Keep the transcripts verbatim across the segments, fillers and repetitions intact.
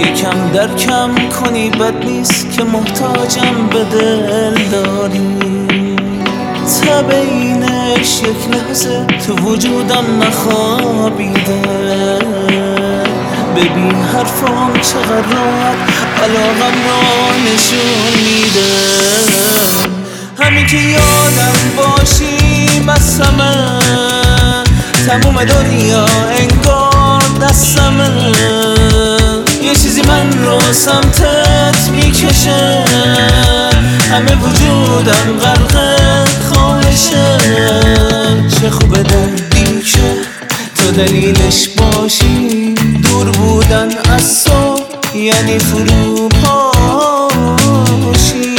یکم درکم کنی بد نیست که محتاجم به دل داری. تبینش یک لحظه تو وجودم نخوابیده. ببین حرفام چقدر راحت علاقم را نشون میده. همین که یادم باشی بسمه، تموم دنیا انگار دستمه. یه چیزی من رو سمتت میکشه، همه وجودم غرق خواهشه. چه خوبه دردی که تو دلیلش باشی. دور بودن از تو یعنی فرو پاشی.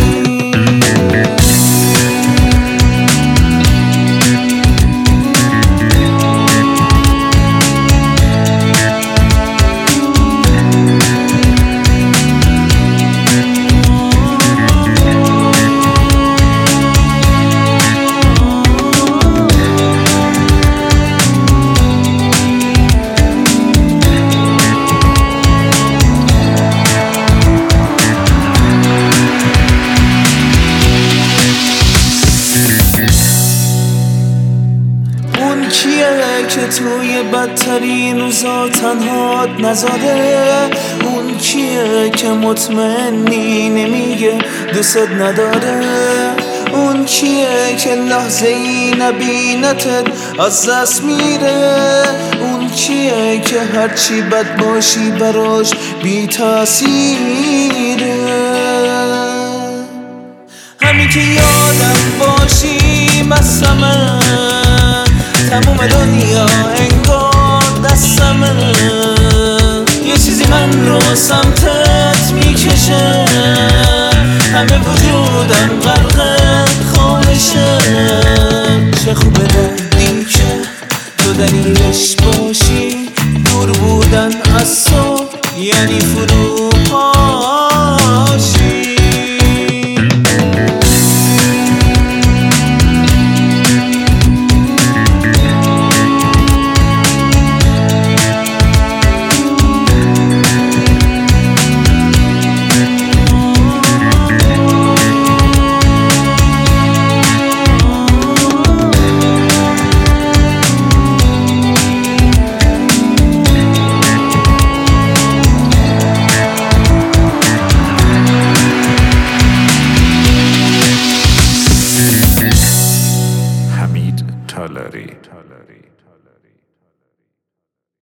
که توی بدترین روزا تنهات نذاره. اون کیه که مطمئنی نمیگه دوست نداره. اون کیه که لحظه ای نبینتت از دست میره. اون کیه که هرچی بد باشی براش بی تأثیره. همین که یادم باشی مسمه، تموم دنیا انگار دستمه. یه چیزی من رو سمتت میکشه، همه وجودم غرق خواهشه. چه خوبه دردی که تو دلیلش باشی. دور بودن از تو یعنی فرو پاشی. Tolleri.